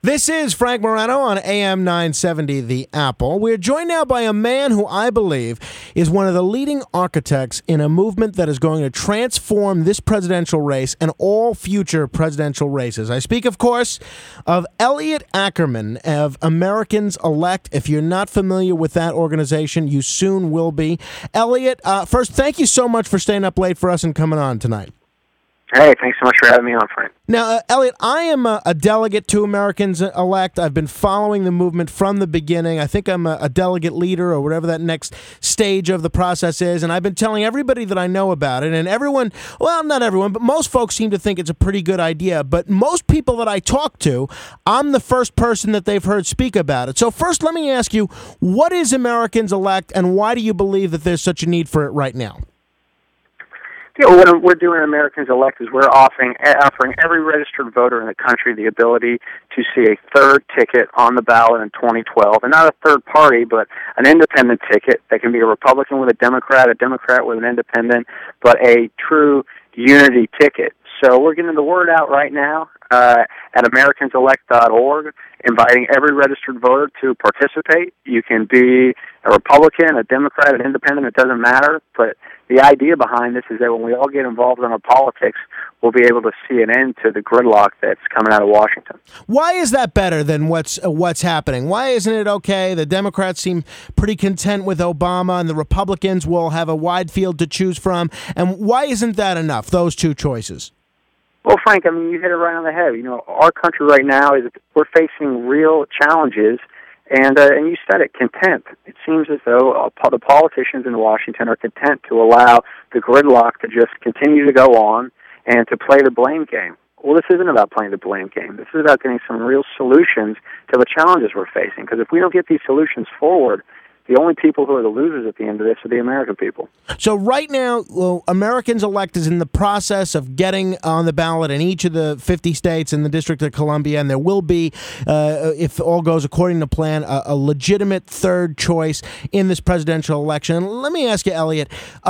This is Frank Morano on AM 970 The Apple. We're joined now by a man who I believe is one of the leading architects in a movement that is going to transform this presidential race and all future presidential races. I speak, of course, of Elliot Ackerman of Americans Elect. If you're not familiar with that organization, you soon will be. Elliot, first, thank you so much for staying up late for us and coming on tonight. Hey, thanks so much for having me on, Frank. Now, Elliot, I am a delegate to Americans Elect. I've been following the movement from the beginning. I think I'm a delegate leader or whatever that next stage of the process is, and I've been telling everybody that I know about it, and everyone, well, not everyone, but most folks seem to think it's a pretty good idea, but most people that I talk to, I'm the first person that they've heard speak about it. So first, let me ask you, what is Americans Elect, and why do you believe that there's such a need for it right now? Yeah, what we're doing at Americans Elect is we're offering every registered voter in the country the ability to see a third ticket on the ballot in 2012, and not a third party, but an independent ticket that can be a Republican with a Democrat with an independent, but a true unity ticket. So we're getting the word out right now at AmericansElect.org, inviting every registered voter to participate. You can be a Republican, a Democrat, an independent, it doesn't matter, but the idea behind this is that when we all get involved in our politics, we'll be able to see an end to the gridlock that's coming out of Washington. Why is that better than what's happening? Why isn't it okay? The Democrats seem pretty content with Obama, and the Republicans will have a wide field to choose from. And why isn't that enough, those two choices? Well, Frank, I mean, you hit it right on the head. You know, our country right now we're facing real challenges. And you said it, content. It seems as though the politicians in Washington are content to allow the gridlock to just continue to go on and to play the blame game. Well, this isn't about playing the blame game. This is about getting some real solutions to the challenges we're facing. Because if we don't get these solutions forward, the only people who are the losers at the end of this are the American people. So right now, Americans Elect is in the process of getting on the ballot in each of the 50 states and the District of Columbia, and there will be, if all goes according to plan, a legitimate third choice in this presidential election. Let me ask you, Elliot,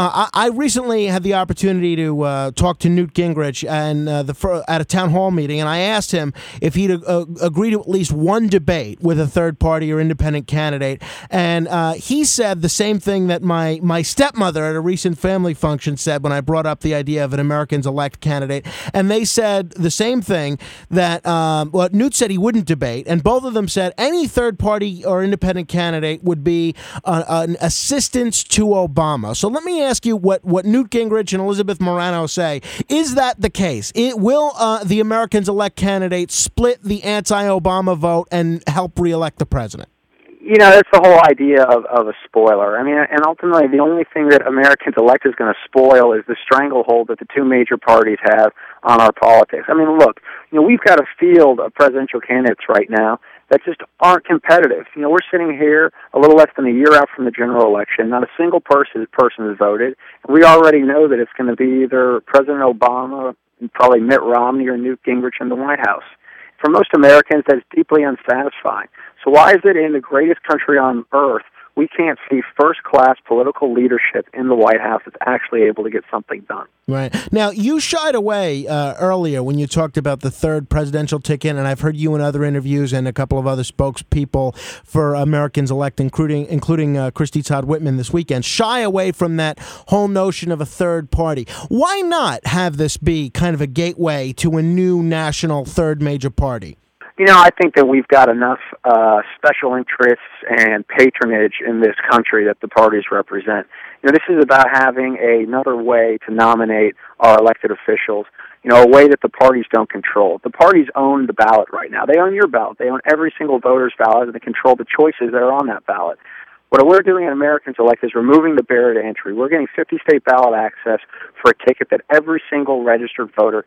I recently had the opportunity to talk to Newt Gingrich at a town hall meeting, and I asked him if he'd agree to at least one debate with a third party or independent candidate, and he said the same thing that my stepmother at a recent family function said when I brought up the idea of an Americans Elect candidate. And they said the same thing that Newt said he wouldn't debate. And both of them said any third party or independent candidate would be an assistance to Obama. So let me ask you what Newt Gingrich and Elizabeth Morano say. Is that the case? Will the Americans Elect candidate split the anti-Obama vote and help reelect the president? You know, that's the whole idea of a spoiler. I mean, and ultimately, the only thing that Americans Elect is going to spoil is the stranglehold that the two major parties have on our politics. I mean, look, you know, we've got a field of presidential candidates right now that just aren't competitive. You know, we're sitting here a little less than a year out from the general election. Not a single person has voted. And we already know that it's going to be either President Obama, probably Mitt Romney, or Newt Gingrich in the White House. For most Americans, that's deeply unsatisfying. So why is it in the greatest country on earth we can't see first-class political leadership in the White House that's actually able to get something done? Right. Now, you shied away earlier when you talked about the third presidential ticket, and I've heard you in other interviews and a couple of other spokespeople for Americans Elect, including Christy Todd Whitman this weekend, shy away from that whole notion of a third party. Why not have this be kind of a gateway to a new national third major party? You know, I think that we've got enough special interests and patronage in this country that the parties represent. You know, this is about having another way to nominate our elected officials, you know, a way that the parties don't control. The parties own the ballot right now. They own your ballot. They own every single voter's ballot, and they control the choices that are on that ballot. What we're doing at Americans Elect is removing the barrier to entry. We're getting 50-state ballot access for a ticket that every single registered voter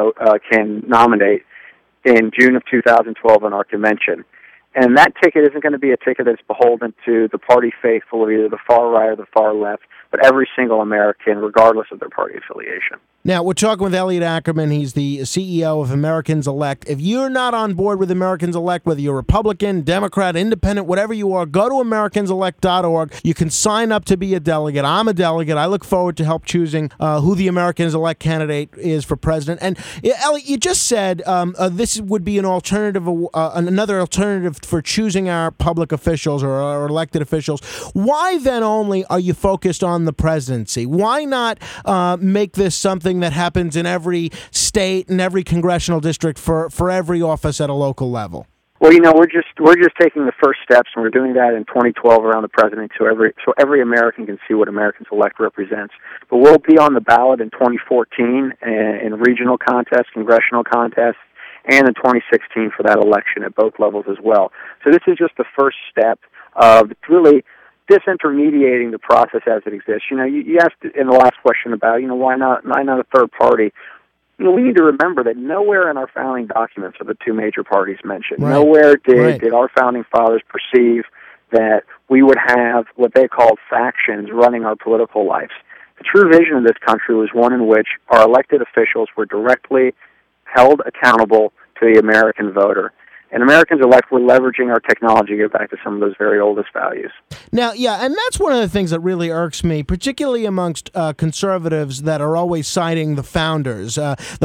can nominate in June of 2012 in our convention. And that ticket isn't going to be a ticket that's beholden to the party faithful of either the far right or the far left, but every single American, regardless of their party affiliation. Now, we're talking with Elliot Ackerman. He's the CEO of Americans Elect. If you're not on board with Americans Elect, whether you're Republican, Democrat, Independent, whatever you are, go to americanselect.org. You can sign up to be a delegate. I'm a delegate. I look forward to help choosing who the Americans Elect candidate is for president. And, Elliot, you just said this would be an alternative, another alternative for choosing our public officials or our elected officials. Why then only are you focused on the presidency? Why not make this something that happens in every state and every congressional district for every office at a local level? Well, we're just taking the first steps, and we're doing that in 2012 around the president, so every American can see what Americans Elect represents. But we'll be on the ballot in 2014 in regional contests, congressional contests, and in 2016 for that election at both levels as well. So this is just the first step of really disintermediating the process as it exists. You asked in the last question about, why not a third party? We need to remember that nowhere in our founding documents are the two major parties mentioned. Right. Nowhere did our founding fathers perceive that we would have what they called factions running our political lives. The true vision of this country was one in which our elected officials were directly held accountable to the American voter. And Americans Elect, we're leveraging our technology to get back to some of those very oldest values. Now, yeah, and that's one of the things that really irks me, particularly amongst conservatives that are always citing the founders'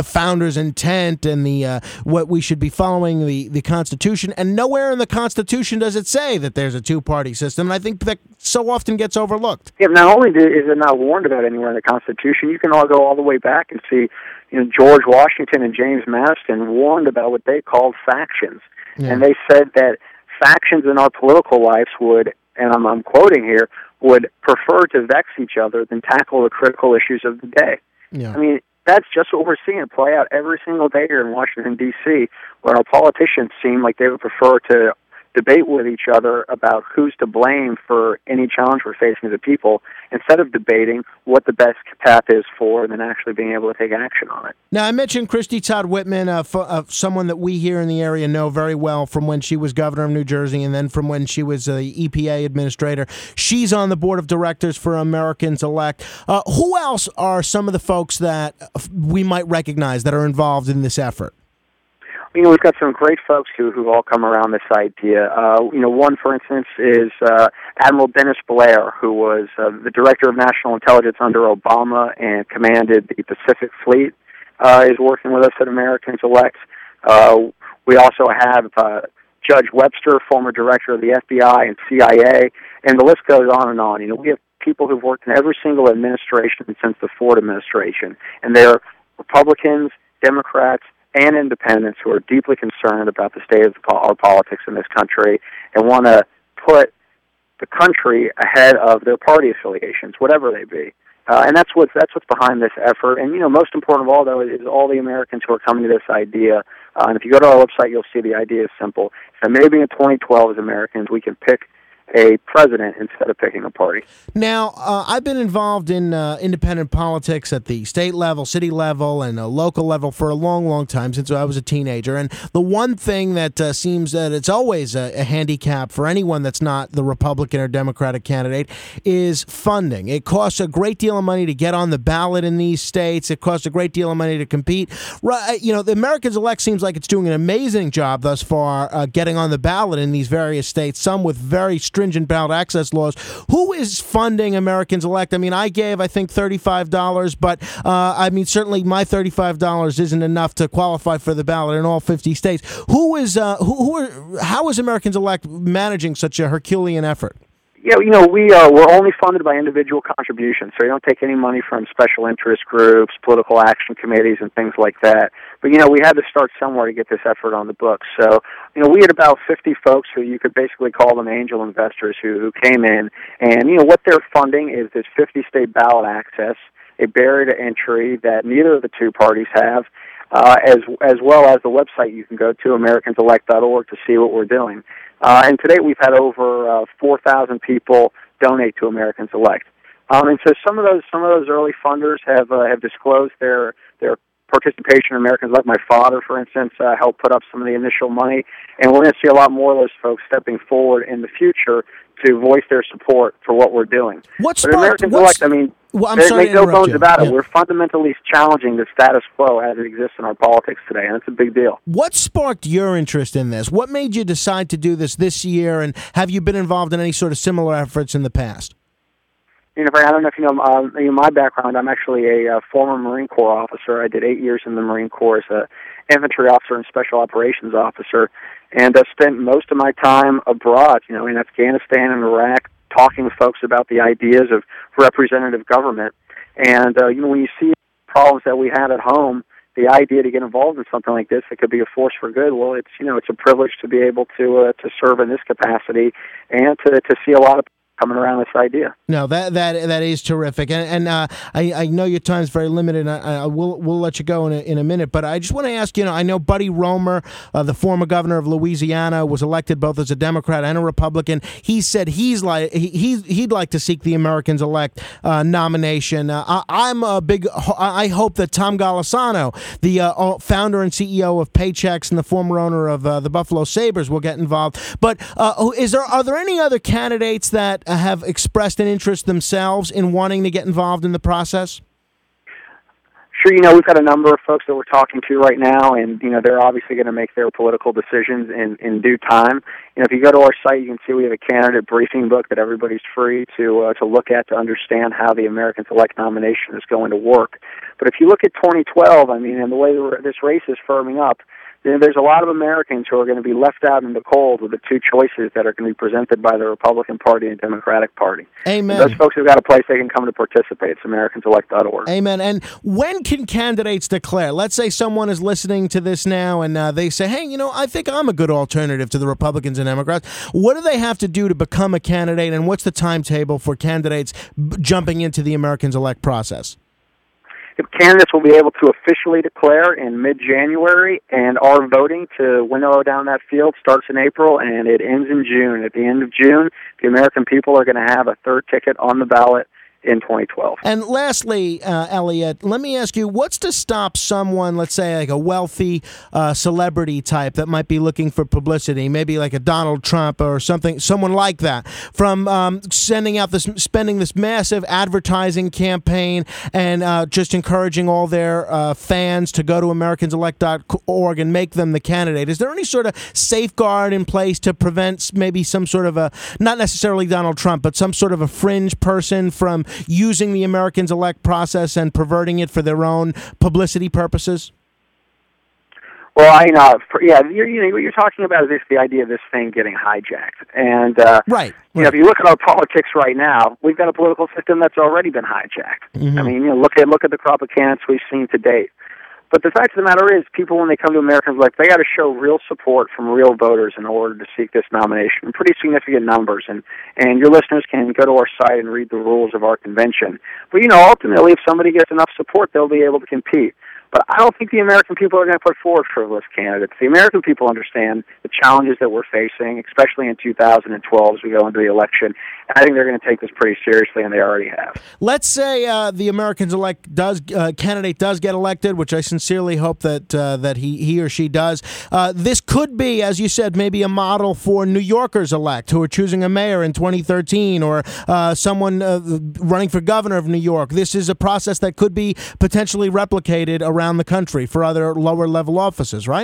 intent and the what we should be following the Constitution. And nowhere in the Constitution does it say that there's a two-party system. And I think that so often gets overlooked. Yeah, not only is it not warned about anywhere in the Constitution, you can all go all the way back and see George Washington and James Madison warned about what they called factions. Yeah. And they said that factions in our political lives would, and I'm quoting here, would prefer to vex each other than tackle the critical issues of the day. Yeah. I mean, that's just what we're seeing play out every single day here in Washington, D.C., where our politicians seem like they would prefer to debate with each other about who's to blame for any challenge we're facing as a people, instead of debating what the best path is for and then actually being able to take action on it. Now, I mentioned Christy Todd Whitman, someone that we here in the area know very well from when she was governor of New Jersey and then from when she was the EPA administrator. She's on the board of directors for Americans Elect. Who else are some of the folks that we might recognize that are involved in this effort? We've got some great folks who've all come around this idea. One, for instance, is Admiral Dennis Blair, who was the Director of National Intelligence under Obama and commanded the Pacific Fleet, is working with us at Americans Elect. We also have Judge Webster, former Director of the FBI and CIA, and the list goes on and on. We have people who've worked in every single administration since the Ford administration, and they're Republicans, Democrats, and independents who are deeply concerned about the state of our politics in this country and want to put the country ahead of their party affiliations, whatever they be. And that's what's behind this effort. And, most important of all, though, is all the Americans who are coming to this idea. And if you go to our website, you'll see the idea is simple. So maybe in 2012, as Americans, we can pick a president instead of picking a party. Now, I've been involved in independent politics at the state level, city level, and a local level for a long, long time, since I was a teenager. And the one thing that seems that it's always a handicap for anyone that's not the Republican or Democratic candidate is funding. It costs a great deal of money to get on the ballot in these states. It costs a great deal of money to compete. The Americans Elect seems like it's doing an amazing job thus far getting on the ballot in these various states, some with very stringent ballot access laws. Who is funding Americans Elect? I mean, I gave, I think, $35, but certainly my $35 isn't enough to qualify for the ballot in all 50 states. How is Americans Elect managing such a Herculean effort? Yeah, we're only funded by individual contributions, so we don't take any money from special interest groups, political action committees, and things like that. But, we had to start somewhere to get this effort on the books. So, we had about 50 folks who you could basically call them angel investors who came in. And, what they're funding is this 50-state ballot access, a barrier to entry that neither of the two parties have, as well as the website you can go to, americanselect.org, to see what we're doing. And to date, we've had over 4,000 people donate to Americans Elect. And so some of those early funders have disclosed their participation in Americans like my father, for instance, helped put up some of the initial money, and we're going to see a lot more of those folks stepping forward in the future to voice their support for what we're doing. But Americans elect, I mean, make no bones about it. We're fundamentally challenging the status quo as it exists in our politics today, and it's a big deal. What sparked your interest in this? What made you decide to do this year, and have you been involved in any sort of similar efforts in the past? You know, I don't know if you know my background. I'm actually a former Marine Corps officer. I did 8 years in the Marine Corps as an infantry officer and special operations officer, and I spent most of my time abroad, you know, in Afghanistan and Iraq, talking with folks about the ideas of representative government. And, you know, when you see problems that we had at home, the idea to get involved in something like this that could be a force for good, well, it's, you know, it's a privilege to be able to serve in this capacity and to see a lot of coming around this idea. No, that is terrific, and I know your time's very limited. And we'll let you go in a minute, but I just want to ask, you know, I know Buddy Roemer, the former governor of Louisiana, was elected both as a Democrat and a Republican. He said he'd like to seek the Americans Elect nomination. I hope that Tom Golisano, the founder and CEO of Paychex and the former owner of the Buffalo Sabres, will get involved. But are there any other candidates that have expressed an interest themselves in wanting to get involved in the process? Sure, you know, we've got a number of folks that we're talking to right now, and, you know, they're obviously going to make their political decisions in due time. You know, if you go to our site, you can see we have a candidate briefing book that everybody's free to look at to understand how the Americans Elect nomination is going to work. But if you look at 2012, I mean, and the way this race is firming up, there's a lot of Americans who are going to be left out in the cold with the two choices that are going to be presented by the Republican Party and Democratic Party. Amen. And those folks have got a place they can come to participate. It's AmericansElect.org. Amen. And when can candidates declare? Let's say someone is listening to this now and they say, hey, you know, I think I'm a good alternative to the Republicans and Democrats. What do they have to do to become a candidate, and what's the timetable for candidates jumping into the Americans Elect process? Candidates will be able to officially declare in mid-January, and our voting to winnow down that field starts in April, and it ends in June. At the end of June, the American people are going to have a third ticket on the ballot in 2012. And lastly, Elliot, let me ask you, what's to stop someone, let's say like a wealthy celebrity type that might be looking for publicity, maybe like a Donald Trump or someone like that, from spending this massive advertising campaign and just encouraging all their fans to go to AmericansElect.org and make them the candidate? Is there any sort of safeguard in place to prevent maybe some sort of not necessarily Donald Trump, but some sort of a fringe person from using the Americans Elect process and perverting it for their own publicity purposes? Well, what you're talking about is the idea of this thing getting hijacked, and right. You know, if you look at our politics right now, we've got a political system that's already been hijacked. Mm-hmm. I mean, you know, look at the crop of candidates we've seen to date. But the fact of the matter is, people, when they come to Americans Elect, they got to show real support from real voters in order to seek this nomination. Pretty significant numbers, and your listeners can go to our site and read the rules of our convention. But, you know, ultimately, if somebody gets enough support, they'll be able to compete. But I don't think the American people are going to put forward frivolous candidates. The American people understand the challenges that we're facing, especially in 2012 as we go into the election. And I think they're going to take this pretty seriously, and they already have. Let's say the Americans Elect candidate does get elected, which I sincerely hope that he or she does. This could be, as you said, maybe a model for New Yorkers elect who are choosing a mayor in 2013, or someone running for governor of New York. This is a process that could be potentially replicated around the country for other lower level offices, right?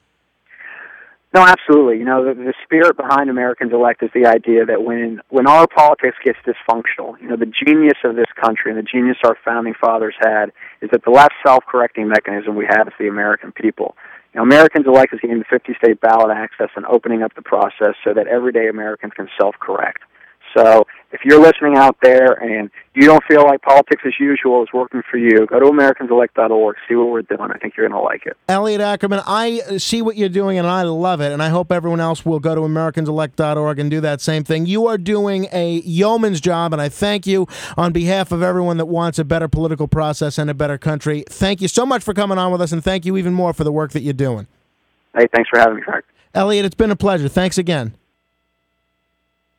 No, absolutely. You know, the spirit behind Americans Elect is the idea that when our politics gets dysfunctional, you know, the genius of this country and the genius our founding fathers had is that the last self-correcting mechanism we have is the American people. You know, Americans Elect is getting the 50-state ballot access and opening up the process so that everyday Americans can self-correct. So if you're listening out there and you don't feel like politics as usual is working for you, go to AmericansElect.org, see what we're doing. I think you're going to like it. Elliot Ackerman, I see what you're doing, and I love it, and I hope everyone else will go to AmericansElect.org and do that same thing. You are doing a yeoman's job, and I thank you on behalf of everyone that wants a better political process and a better country. Thank you so much for coming on with us, and thank you even more for the work that you're doing. Hey, thanks for having me, Frank. Elliot, it's been a pleasure. Thanks again.